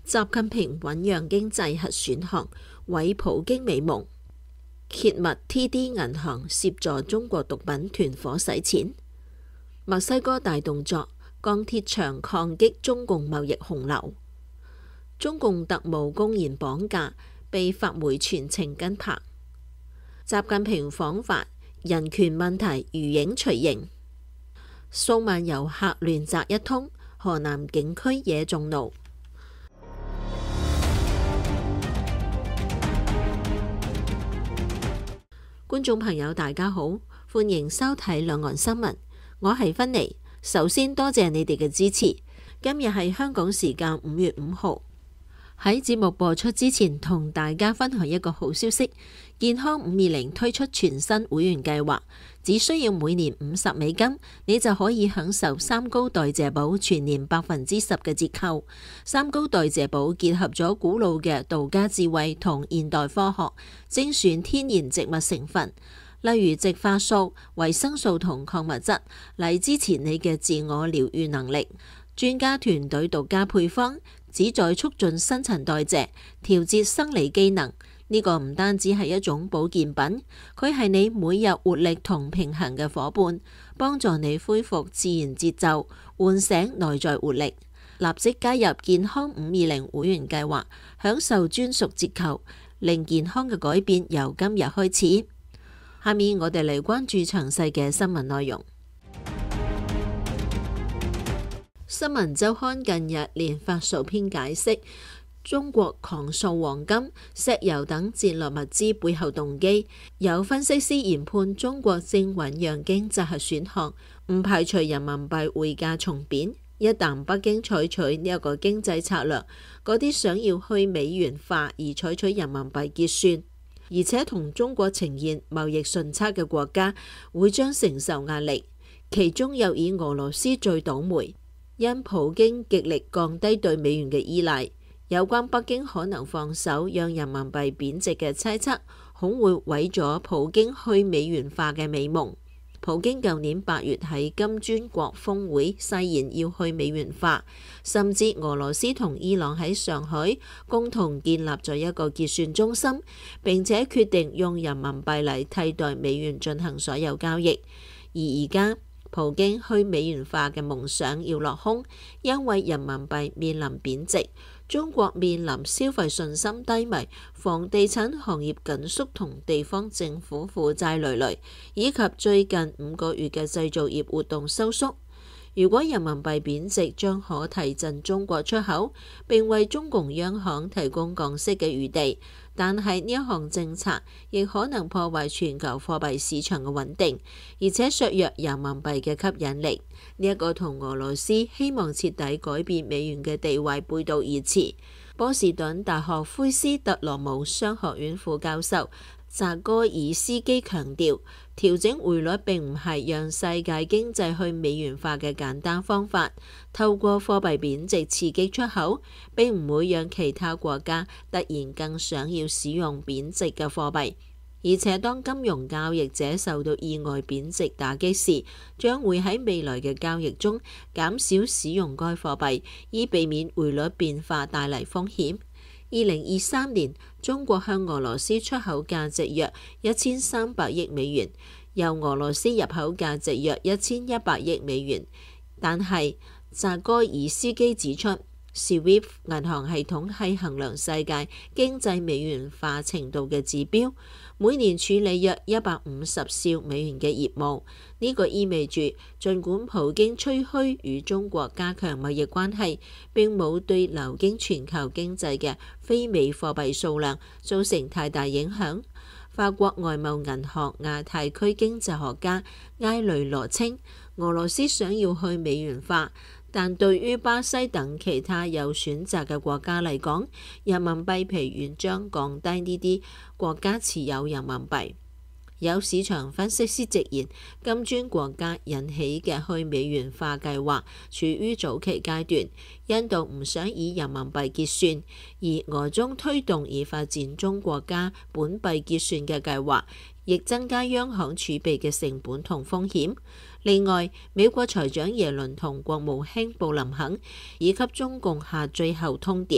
習近平醞釀經濟核選項，毀普京美夢。揭密 TD 銀行協助中國毒品團伙洗錢。墨西哥大動作，鋼鐵牆抗擊中共貿易洪流。中共特務公然綁架，被發媒全程跟拍。習近平訪華，人權問題如影隨形。數萬遊客亂砸一通，河南景區惹眾怒。觀眾朋友大家好，歡迎收睇兩岸新聞，我係芬妮。首先多謝你哋嘅支持。今日係香港時間5月5號。喺節目播出之前，同大家分享一個好消息：健康520推出全新會員計劃，只需要每年$50，你就可以享受三高代謝寶全年10%嘅折扣。三高代謝寶結合咗古老嘅道家智慧同現代科學，精選天然植物成分，例如植化素、維生素同礦物質，嚟支持你嘅自我療癒能力。專家團隊獨家配方，旨在促進新陳代謝、調節生理機能。呢個唔單止係一種保健品，佢係你每日活力同平衡嘅夥伴，幫助你恢復自然節奏，喚醒內在活力。立即加入健康520會員計劃，享受專屬折扣，令健康嘅改變由今日開始。下面我哋嚟關注詳細嘅新聞內容。新聞週刊近日連發數篇解釋中國狂掃黃金、石油等戰略物資背後動機。有分析師研判，中國正醞釀經濟核選項，唔排除人民幣匯價重貶。一旦北京採取呢一個經濟策略，嗰啲想要去美元化而採取人民幣結算，而且同中國呈現貿易順差嘅國家，會將承受壓力。其中又以俄羅斯最倒霉。因普京極力降低對美元嘅依賴，有關北京可能放手讓人民幣貶值嘅猜測，恐會毀咗普京去美元化嘅美夢。普京舊年8月喺金磚國峰會誓言要去美元化，甚至俄羅斯同伊朗喺上海共同建立咗一個結算中心，並且決定用人民幣嚟替代美元進行所有交易。而家普京去美元化嘅夢想要落空，因為人民幣面臨貶值，中國面臨消費信心低迷、房地產行業緊縮同地方政府負債累累，以及最近5個月嘅製造業活動收縮。如果人民幣貶值，將可提振中國出口，並為中共央行提供降息嘅餘地。但係呢一項政策亦可能破壞全球貨幣市場嘅穩定，而且削弱人民幣嘅吸引力。呢一個同俄羅斯希望徹底改變美元嘅地位背道而馳。波士頓大學灰斯特羅姆商學院副教授扎戈爾斯基強調，調整匯率並唔係讓世界經濟去美元化嘅簡單方法。透過貨幣貶值刺激出口，並唔會讓其他國家突然更想要使用貶值嘅貨幣。而且當金融交易者受到意外貶值打擊時，將會喺未來嘅交易中減少使用該貨幣，以避免匯率變化帶嚟風險。2023年，中國向俄羅斯出口價值約1300億美元，由俄羅斯入口價值約1100億美元。但係扎戈爾斯基指出，SWIFT 銀行系統係衡量世界經濟美元化程度嘅指標，每年處理約150兆美元嘅業務。呢個意味住，儘管普京吹噓與中國加強貿易關係，並冇對流經全球經濟嘅非美貨幣數量造成太大影響。法國外貿銀行亞太區經濟學家埃雷羅稱，俄羅斯想要去美元化，但對於巴西等其他有選擇嘅國家嚟講，人民幣疲軟將降低呢啲國家持有人民幣。有市場分析師直言，金磚國家引起嘅去美元化計劃處於早期階段，印度唔想以人民幣結算，而俄中推動以發展中國家本幣結算嘅計劃，亦增加央行儲備嘅成本同風險。另外，美國財長耶倫同國務卿布林肯已給中共下最後通牒，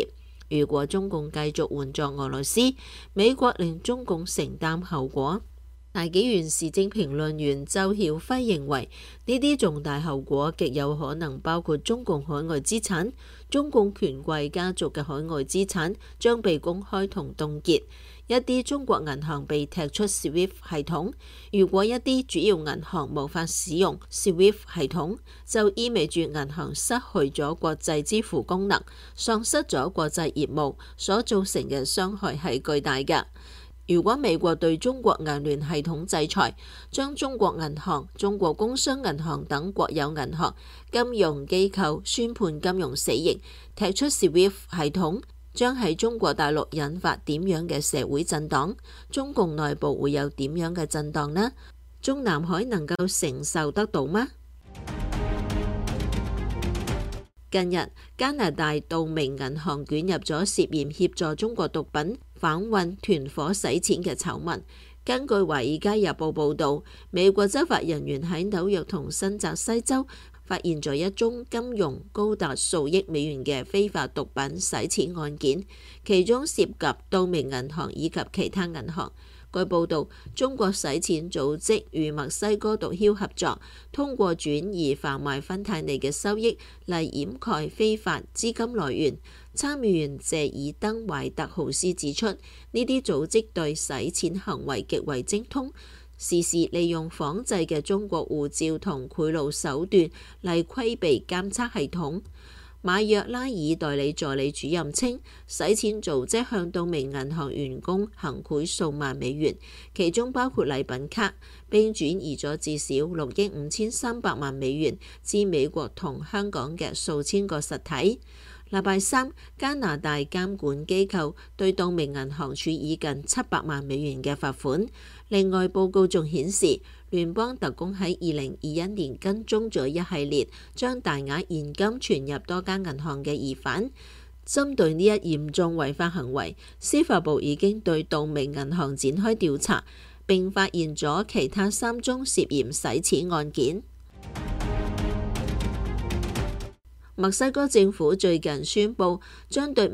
如果中共繼續援助俄羅斯，美國令中共承擔後果。大紀元時政評論員周曉輝認為，呢啲重大後果極有可能包括中共海外資產，中共權貴家族嘅海外資產將被公開同凍結，一啲中國銀行被踢出 SWIFT 系統。如果一啲主要銀行無法使用 SWIFT 系統，就意味住銀行失去咗國際支付功能，喪失咗國際業務，所造成嘅傷害係巨大嘅。如果美國對中國銀聯系統制裁，將中國銀行、中國工商銀行等國有銀行、金融機構宣判金融死刑，踢出 SWIFT 系統，將喺中國大陸引發點樣嘅社會震盪？中共內部會有點樣嘅震盪呢？中南海能夠承受得到嗎？近日，加拿大道明銀行捲入咗涉嫌協助中國毒品販運團伙洗錢嘅醜聞。根據《華爾街日報》報導，美國執法人員喺紐約同新澤西州發現咗一宗金融高達數億美元嘅非法毒品洗錢案件，其中涉及道明銀行以及其他銀行。據報導，中國洗錢組織與墨西哥毒梟合作，通過轉移販賣芬太尼嘅收益嚟掩蓋非法資金來源。參議員謝爾登懷特豪斯指出，呢啲組織對洗錢行為極為精通，時時利用仿製嘅中國護照同賄賂手段嚟規避監測系統。馬約拉爾代理助理主任稱，洗錢組織向道明銀行員工行賄數萬美元，其中包括禮品卡，並轉移咗至少6億5300萬美元至美國同香港嘅數千個實體。禮拜三，加拿大監管機構對道明銀行處以近700萬美元嘅罰款。另外，報告仲顯示，聯邦特工喺2021年跟蹤咗一系列將大額現金存入多間銀行嘅疑犯。針對呢一嚴重違法行為，司法部已經對道明銀行展開調查，並發現咗其他3宗涉嫌洗錢案件。墨西哥政府最近宣布，將對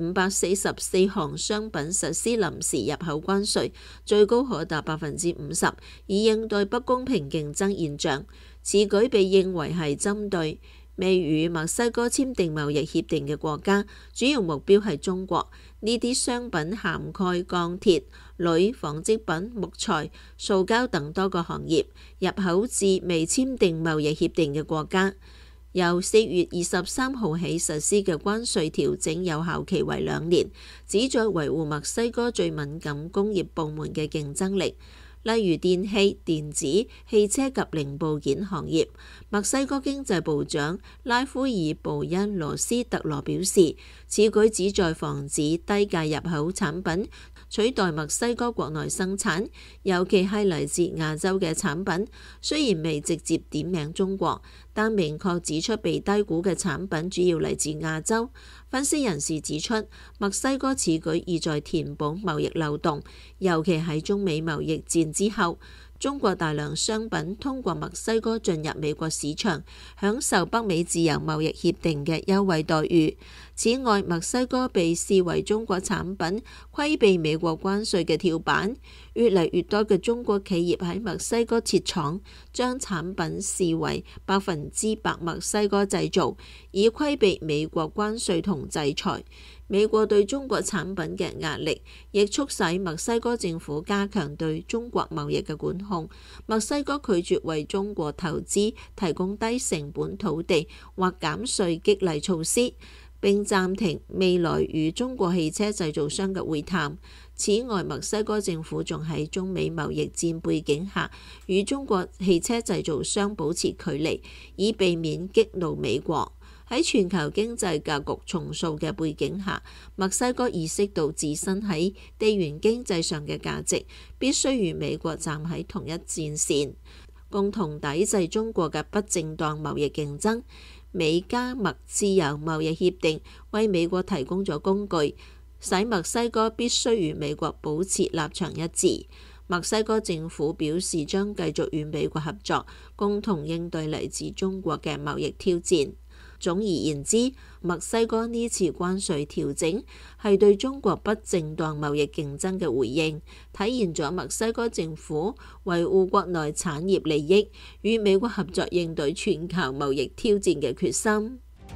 544項商品實施臨時入口關稅，最高可達50%，以應對不公平競爭現象。此舉被認為係針對未與墨西哥簽訂貿易協定嘅國家，主要目標係中國。呢啲商品涵蓋鋼鐵、鋁、紡織品、木材、塑膠等多個行業，入口至未簽訂貿易協定嘅國家。由4月23號起實施嘅關稅調整有效期為2年，旨在維護墨西哥最敏感工業部門嘅競爭力，例如電器、電子、汽車及零部件行業。墨西哥經濟部長拉夫爾布恩羅斯特羅表示，此舉旨在防止低價入口產品取代墨西哥國內生產，尤其係嚟自亞洲嘅產品。雖然未直接點名中國，但明確指出被低估嘅產品主要嚟自亞洲。分析人士指出，墨西哥此舉意在填補貿易漏洞，尤其喺中美貿易戰之後，中國大量商品通過墨西哥進入美國市場，享受北美自由貿易協定嘅優惠待遇。此外，墨西哥被視為中國產品規避美國關稅嘅跳板，越嚟越多嘅中國企業喺墨西哥設廠，將產品視為100%墨西哥製造，以規避美國關稅同制裁。美國對中國產品嘅壓力，亦促使墨西哥政府加強對中國貿易嘅管控。墨西哥拒絕為中國投資提供低成本土地或減稅激勵措施，並暫停未來與中國汽車製造商嘅會談。此外，墨西哥政府仲喺中美貿易戰背景下，與中國汽車製造商保持距離，以避免激怒美國。喺全球經濟格局重塑嘅背景下，墨西哥意識到自身喺地緣經濟上嘅價值，必須與美國站喺同一戰線，共同抵制中國嘅不正當貿易競爭。美加墨自由貿易協定為美國提供咗工具，使墨西哥必須與美國保持立場一致。墨西哥政府表示將繼續與美國合作，共同應對嚟自中國嘅貿易挑戰。 總而言之，墨西哥呢次關稅調整係對中國不正當貿易競爭嘅回應，體現咗墨西哥政府維護國內產業利益與美國合作應對全球貿易挑戰嘅決心。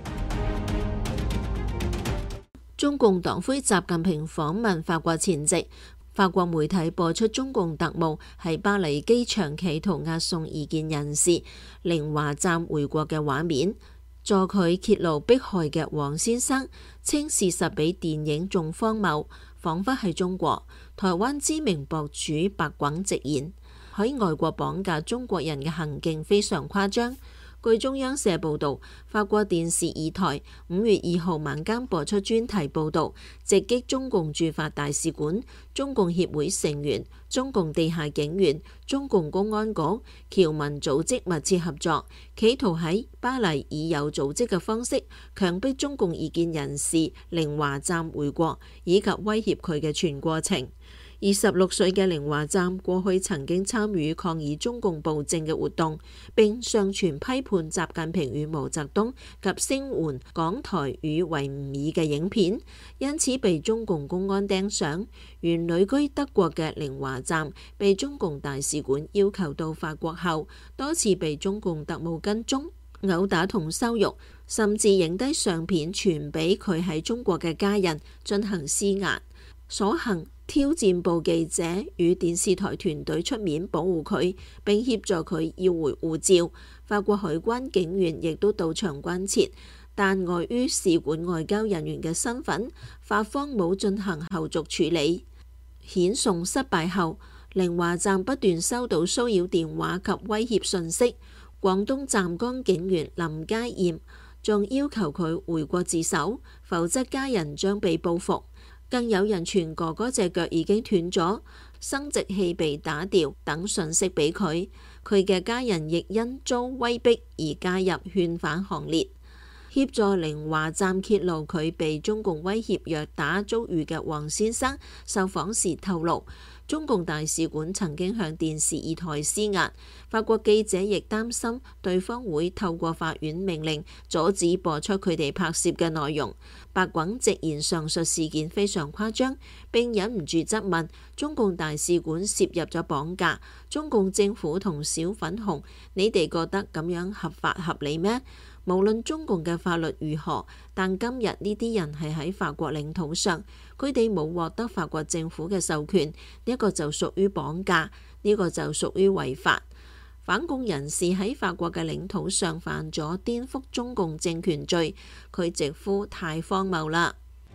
中共黨魁習近平訪問法國前夕，法國媒體播出中共特務喺巴黎機場企圖押送異見人士寧華站回國嘅畫面。助佢揭露迫害嘅黃先生稱事實比電影仲荒謬，彷彿係中國。台灣知名博主白廣直言，喺外國綁架中國人嘅行徑非常誇張。據中央社報導，法國電視2台5月2號晚間播出專題報導，直擊中共駐法大使館、中共協會成員、中共地下警員、中共公安局、僑民組織密切合作，企圖喺巴黎以有組織嘅方式強迫中共異見人士寧華站回國，以及威脅佢嘅全過程。26歲嘅寧華站過去曾經參與抗議中共暴政嘅活動，並上傳批判習近平與毛澤東及聲援港台與維吾爾嘅影片，因此被中共公安盯上。原旅居德國嘅寧華站被中共大使館要求到法國後，多次被中共特務跟蹤、毆打同羞辱，甚至影低相片傳俾佢喺中國嘅家人進行施壓。所幸挑戰部記者與電視台團隊出面保護佢，並協助佢要回護照。法國海關警員亦都到場關切，但礙於使館外交人員嘅身份，法方冇進行後續處理。遣送失敗後，寧華站不斷收到騷擾電話及威脅訊息。廣東湛江警員林佳艷仲要求佢回國自首，否則家人將被報復。更有人傳哥哥隻腳已經斷咗，生殖器被打掉等訊息俾佢，佢嘅家人亦因遭威逼而加入勸返行列。協助寧華站揭露佢被中共威脅虐打遭遇嘅黃先生受訪時透露，中共大使館曾經向電視2台施壓，法國記者亦擔心對方會透過法院命令阻止播出佢哋拍攝嘅內容。白廣直言上述事件非常誇張，並忍唔住質問中共大使館涉入咗綁架，中共政府同小粉紅，你哋覺得咁樣合法合理咩？無論中共嘅法律如何，但今日呢啲人係喺法國領土上，佢哋冇獲得法國政府嘅授權，呢個就屬於綁架，呢個就屬於違法。反共人士喺法國嘅領土上犯咗顛覆中共政權罪，佢直呼太荒謬啦。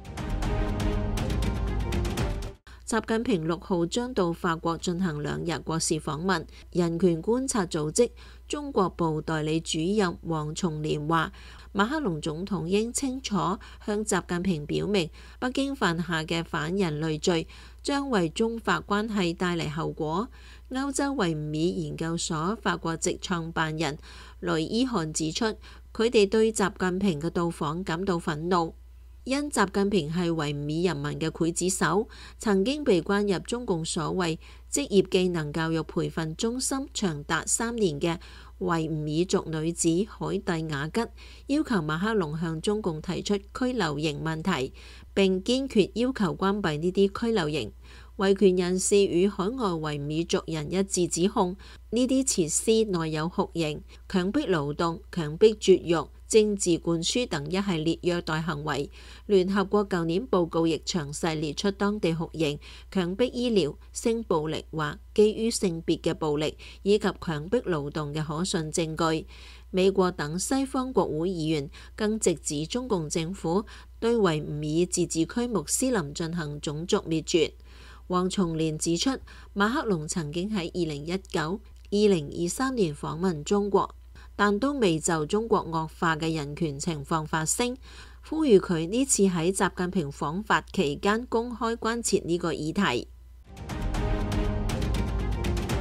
習近平6號將到法國進行2日國事訪問。人權觀察組織中國部代理主任王松年話，馬克龍總統應清楚向習近平表明，北京犯下嘅反人類罪將為中法關係帶嚟後果。歐洲維吾爾研究所法國籍創辦人雷伊漢指出，佢哋對習近平嘅到訪感到憤怒。因習近平係維吾爾人民嘅劊子手，曾經被關入中共所謂職業技能教育培訓中心長達3年嘅維吾爾族女子海蒂雅吉，要求馬克龍向中共提出拘留營問題，並堅決要求關閉呢啲拘留營。維權人士與海外維吾爾族人一致指控，呢啲設施內有酷刑、強迫勞動、強迫絕育、政治灌輸等一系列虐待行為。聯合國舊年報告亦詳細列出當地酷刑、強迫醫療、性暴力或基於性別嘅暴力，以及強迫勞動嘅可信證據。美國等西方國會議員更直指中共政府對維吾爾自治區穆斯林進行種族滅絕。王松年指出，馬克龍曾經喺2019、2023年訪問中國，但都未就中國惡化嘅人權情況發聲，呼籲佢呢次喺習近平訪法期間公開關切呢個議題。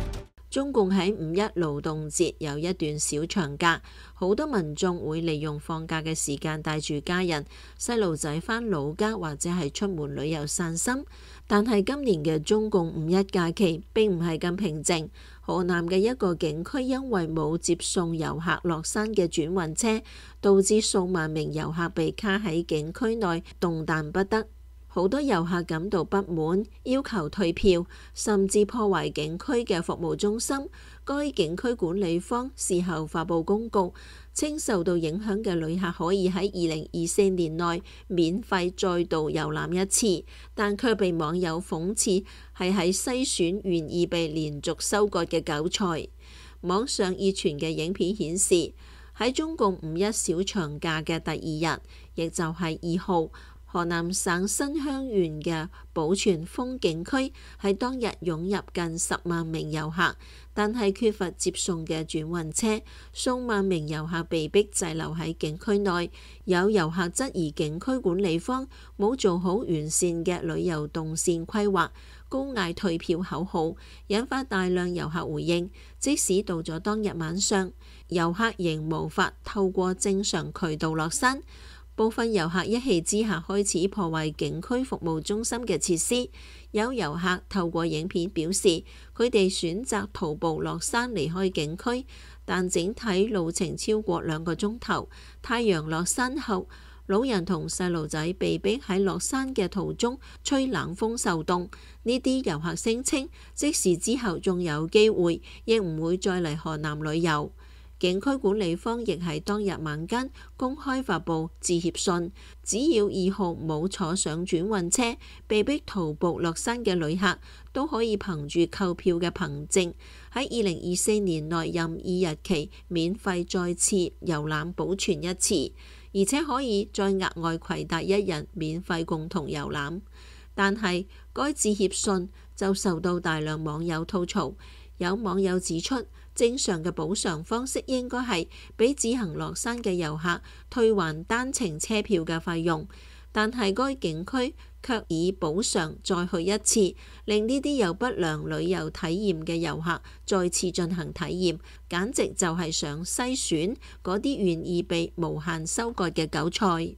中共喺五一勞動節有一段小長假，好多民眾會利用放假嘅時間帶住家人、細路仔返老家或者係出門旅遊散心。但係今年嘅中共五一假期並唔係咁平靜。河南嘅一個景區因為冇接送遊客落山嘅轉運車，導致數萬名遊客被卡喺景區內動彈不得。好多遊客感到不滿，要求退票，甚至破壞景區嘅服務中心。該景區管理方事後發布公告，稱受到影響嘅旅客可以喺2024年內免費再度遊覽一次，但卻被網友諷刺係喺篩選願意被連續收割嘅韭菜。網上熱傳嘅影片顯示，喺中共五一小長假嘅第二日，亦就係2號，河南省新鄉縣嘅保全風景區喺當日湧入近10萬名遊客，但係缺乏接送嘅轉運車，數萬名遊客被迫滯留喺景區內。有遊客質疑景區管理方冇做好完善嘅旅遊動線規劃，高嗌退票口號，引發大量遊客回應。即使到咗當日晚上，遊客仍無法透過正常渠道落山。部分遊客一氣之下開始破壞景區服務中心嘅設施。有遊客透過影片表示，佢哋選擇徒步落山離開景區，但整體路程超過2個鐘頭。太陽落山後，老人同細路仔被迫喺落山嘅途中吹冷風受凍。呢啲遊客聲稱，即使之後仲有機會，亦唔會再嚟河南旅遊。景區管理方亦喺當日晚間公開發布致歉信，只要2號冇坐上轉運車，被迫徒步落山嘅旅客都可以憑住購票嘅憑證，喺2024年內任意日期免費再次遊覽保全一次，而且可以再額外攜帶1人免費共同遊覽。但係該致歉信就受到大量網友吐槽。有網友指出，正常嘅補償方式應該係俾自行落山嘅遊客退還單程車票嘅費用，但係該景區卻以補償再去一次，令呢啲有不良旅遊體驗嘅遊客再次進行體驗，簡直就係想篩選嗰啲願意被無限收割嘅韭菜。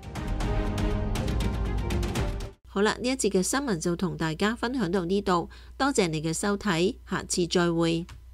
好啦，呢一節嘅新聞就同大家分享到呢度，多謝你嘅收睇，下次再會。